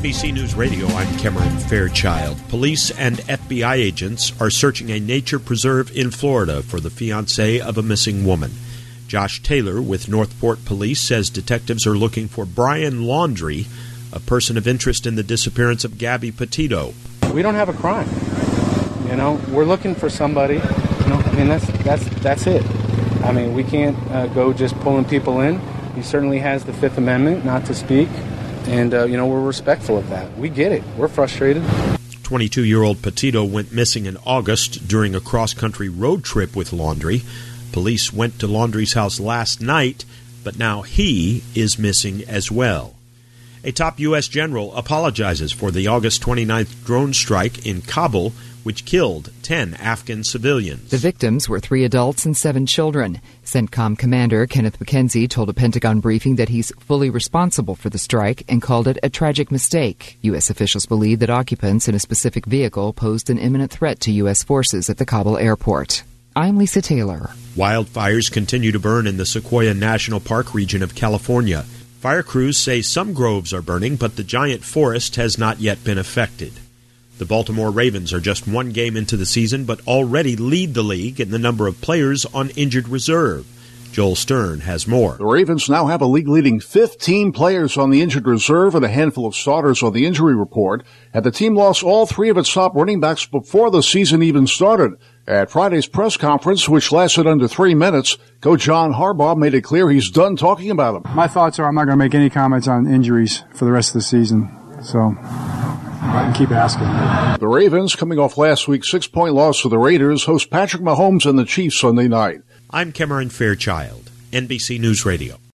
NBC News Radio, I'm Cameron Fairchild. Police and FBI agents are searching a nature preserve in Florida for the fiancé of a missing woman. Josh Taylor with Northport Police says detectives are looking for Brian Laundrie, a person of interest in the disappearance of Gabby Petito. We don't have a crime. We're looking for somebody. That's it. We can't go just pulling people in. He certainly has the Fifth Amendment not to speak. And, we're respectful of that. We get it. We're frustrated. 22-year-old Petito went missing in August during a cross-country road trip with Laundrie. Police went to Laundrie's house last night, but now he is missing as well. A top U.S. general apologizes for the August 29th drone strike in Kabul, which killed 10 Afghan civilians. The victims were 3 adults and 7 children. CENTCOM Commander Kenneth McKenzie told a Pentagon briefing that he's fully responsible for the strike and called it a tragic mistake. U.S. officials believe that occupants in a specific vehicle posed an imminent threat to U.S. forces at the Kabul airport. I'm Lisa Taylor. Wildfires continue to burn in the Sequoia National Park region of California. Fire crews say some groves are burning, but the giant forest has not yet been affected. The Baltimore Ravens are just 1 game into the season, but already lead the league in the number of players on injured reserve. Joel Stern has more. The Ravens now have a league-leading 15 players on the injured reserve and a handful of starters on the injury report, and the team lost all 3 of its top running backs before the season even started. At Friday's press conference, which lasted under 3 minutes, Coach John Harbaugh made it clear he's done talking about them. My thoughts are I'm not going to make any comments on injuries for the rest of the season, so I can keep asking. The Ravens, coming off last week's 6-point loss to the Raiders, host Patrick Mahomes and the Chiefs Sunday night. I'm Cameron Fairchild, NBC News Radio.